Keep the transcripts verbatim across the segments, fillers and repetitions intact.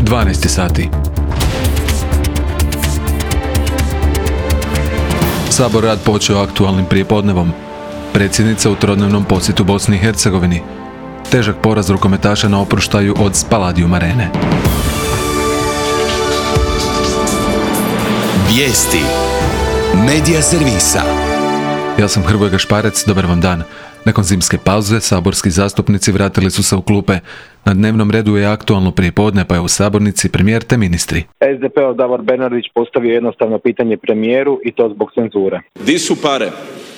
dvanaest sati. Sabor rad počeo aktualnim prijepodnevom. Predsjednica u trodnevnom posjetu Bosni i Hercegovini. Težak poraz rukometaša na oproštaju od Spaladium Arene. Vijesti Medija servisa. Ja sam Hrvoje Gašparec, dobar vam dan. Nakon zimske pauze, saborski zastupnici vratili su se u klupe. Na dnevnom redu je aktualno prijepodne, pa je u sabornici premijer te ministri. es de pe-ov Davor Bernardić postavio jednostavno pitanje premijeru i to zbog cenzure. Di su pare?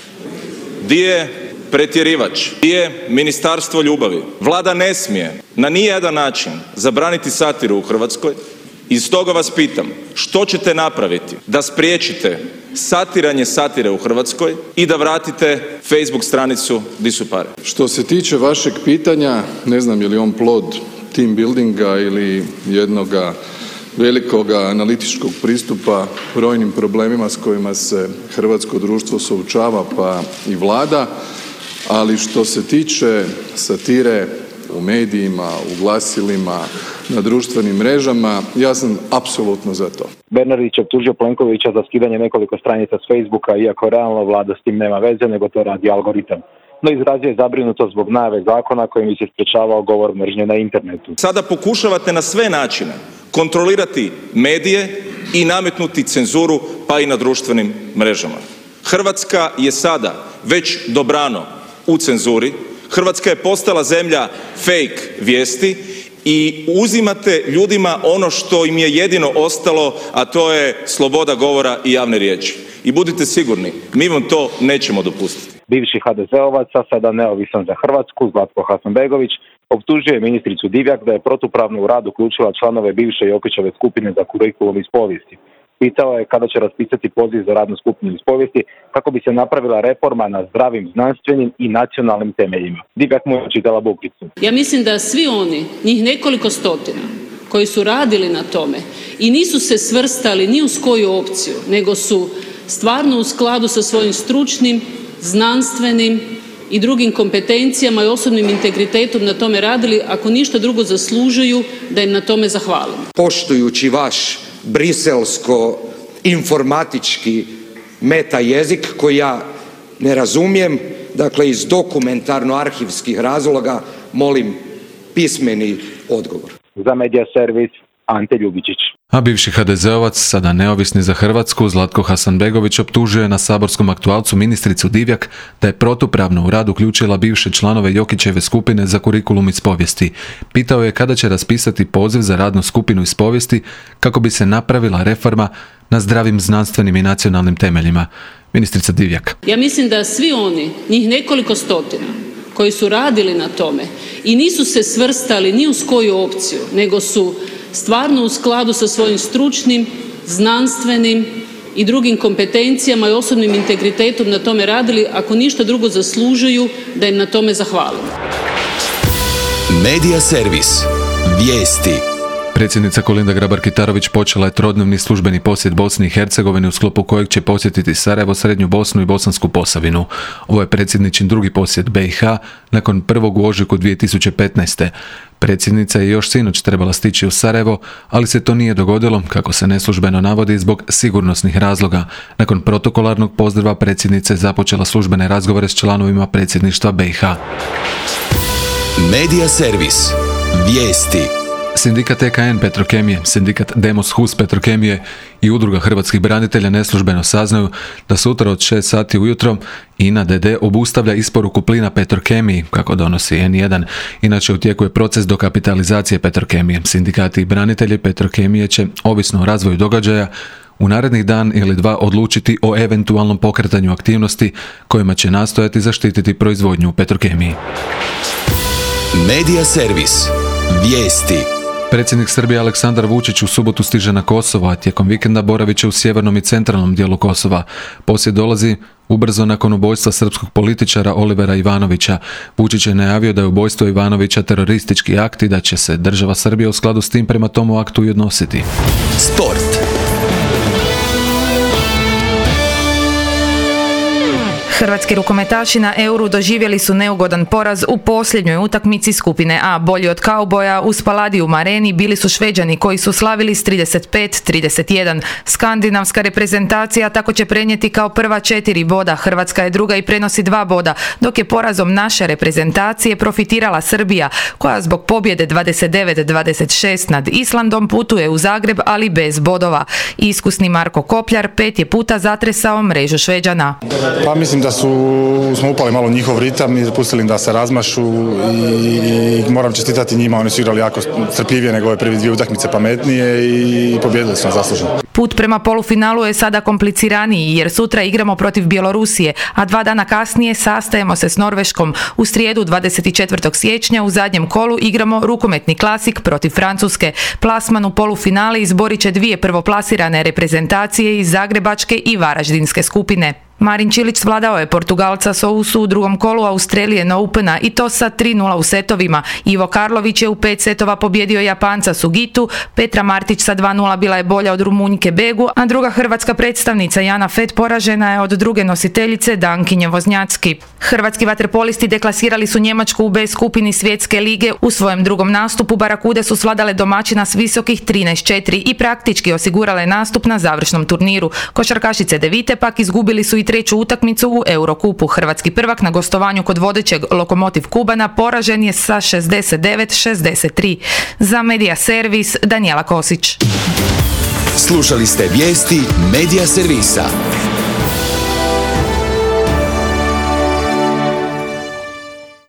Di je pretjerivač? Di je ministarstvo ljubavi? Vlada ne smije na nijedan način zabraniti satiru u Hrvatskoj. I stoga vas pitam, što ćete napraviti da spriječite satiranje satire u Hrvatskoj i da vratite Facebook stranicu Di su pare? Što se tiče vašeg pitanja, ne znam je li on plod team buildinga ili jednoga velikoga analitičkog pristupa brojnim problemima s kojima se hrvatsko društvo suočava, pa i Vlada, ali što se tiče satire u medijima, u glasilima, na društvenim mrežama, ja sam apsolutno za to. Bernardić optužio Plenkovića za skidanje nekoliko stranica s Facebooka, iako realno Vlada s tim nema veze, nego to radi algoritam. No izrazio je zabrinutost zbog najave zakona kojim bi se sprječavao govor mržnje na internetu. Sada pokušavate na sve načine kontrolirati medije i nametnuti cenzuru pa i na društvenim mrežama. Hrvatska je sada već dobrano u cenzuri. Hrvatska je postala zemlja fake vijesti i uzimate ljudima ono što im je jedino ostalo, a to je sloboda govora i javne riječi. I budite sigurni, mi vam to nećemo dopustiti. Bivši ha de zeovac, a sada neovisan za Hrvatsku, Zlatko Hasanbegović, optužuje ministricu Divjak da je protupravno u rad uključila članove bivše Jokićeve skupine za kurikulum iz povijesti. Pitao je kada će raspisati poziv za radnu skupinu iz povijesti kako bi se napravila reforma na zdravim znanstvenim i nacionalnim temeljima. Divjak mu je čitala bukicu. Ja mislim da svi oni, njih nekoliko stotina, koji su radili na tome i nisu se svrstali ni uz koju opciju, nego su stvarno u skladu sa svojim stručnim, znanstvenim i drugim kompetencijama i osobnim integritetom na tome radili, ako ništa drugo zaslužuju da im na tome zahvalimo. Poštujući vaš briselsko-informatički meta jezik koji ja ne razumijem, dakle iz dokumentarno-arhivskih razloga molim pismeni odgovor. Za Medija servis Ante Ljubičić. A bivši ha de zeovac, sada neovisni za Hrvatsku, Zlatko Hasanbegović optužuje na saborskom aktualcu ministricu Divjak da je protupravno u rad uključila bivše članove Jokićeve skupine za kurikulum iz povijesti. Pitao je kada će raspisati poziv za radnu skupinu iz povijesti kako bi se napravila reforma na zdravim znanstvenim i nacionalnim temeljima. Ministrica Divjak. Ja mislim da svi oni, njih nekoliko stotina, koji su radili na tome i nisu se svrstali ni uz koju opciju, nego su stvarno u skladu sa svojim stručnim, znanstvenim i drugim kompetencijama i osobnim integritetom na tome radili, ako ništa drugo zaslužuju da im na tome zahvalimo. Medija servis. Vijesti. Predsjednica Kolinda Grabar-Kitarović počela je trodnevni službeni posjet Bosni i Hercegovini u sklopu kojeg će posjetiti Sarajevo, Srednju Bosnu i Bosansku Posavinu. Ovo je predsjedničin drugi posjet be i ha nakon prvog u ožujku dvije tisuće petnaeste. Predsjednica je još sinoć trebala stići u Sarajevo, ali se to nije dogodilo, kako se neslužbeno navodi, zbog sigurnosnih razloga. Nakon protokolarnog pozdrava predsjednica je započela službene razgovore s članovima predsjedništva be i ha. Medija servis. Vijesti. Sindikat e ka en Petrokemije, sindikat Demos Hus Petrokemije i udruga hrvatskih branitelja neslužbeno saznaju da sutra od šest sati ujutro I N A d d obustavlja isporuku plina Petrokemiji, kako donosi en jedan. Inače, u tijeku je proces dokapitalizacije Petrokemije. Sindikati i branitelji Petrokemije će, ovisno o razvoju događaja, u narednih dan ili dva odlučiti o eventualnom pokretanju aktivnosti kojima će nastojati zaštititi proizvodnju u Petrokemiji. Medija servis. Vijesti. Predsjednik Srbije Aleksandar Vučić u subotu stiže na Kosovo, a tijekom vikenda boravit će u sjevernom i centralnom dijelu Kosova. Posjet dolazi ubrzo nakon ubojstva srpskog političara Olivera Ivanovića. Vučić je najavio da je ubojstvo Ivanovića teroristički akt i da će se država Srbija u skladu s tim prema tomu aktu i odnositi. Sport. Hrvatski rukometaši na Euru doživjeli su neugodan poraz u posljednjoj utakmici skupine A. Bolji od kauboja u Spaladium areni bili su Šveđani koji su slavili s trideset pet trideset jedan. Skandinavska reprezentacija tako će prenijeti kao prva četiri boda, Hrvatska je druga i prenosi dva boda, dok je porazom naše reprezentacije profitirala Srbija, koja zbog pobjede dvadeset devet dvadeset šest nad Islandom putuje u Zagreb, ali bez bodova. Iskusni Marko Kopljar pet je puta zatresao mrežu Šveđana. Pa mislim da su, smo upali malo u njihov ritam i pustili im da se razmašu i, i moram čestitati njima, oni su igrali jako strpljivije nego ove prve dvije utakmice, pametnije i pobjedili su nas zasluženo. Put prema polufinalu je sada kompliciraniji jer sutra igramo protiv Bjelorusije, a dva dana kasnije sastajemo se s Norveškom. U srijedu dvadeset četvrtog siječnja u zadnjem kolu igramo rukometni klasik protiv Francuske. Plasman u polufinale izborit će dvije prvoplasirane reprezentacije iz zagrebačke i varaždinske skupine. Marin Čilić svladao je Portugalca Sousu u drugom kolu Australian Opena i to sa tri nula u setovima. Ivo Karlović je u pet setova pobjedio Japanca Sugitu, Petra Martić sa dva nula bila je bolja od Rumunjke Begu, a druga hrvatska predstavnica Jana Fett poražena je od druge nositeljice Dankinje Voznjacki. Hrvatski vaterpolisti deklasirali su Njemačku u B skupini Svjetske lige. U svojem drugom nastupu Barakude su svladale domaćina s visokih trinaest četiri i praktički osigurale nastup na završnom turniru. Košarkašice Devite pak izgubili su i treću utakmicu u Eurokupu. Hrvatski prvak na gostovanju kod vodećeg Lokomotiv Kubana poražen je sa šezdeset devet šezdeset tri. Za Medija Servis Danijela Kosić. Slušali ste vijesti Medija Servisa.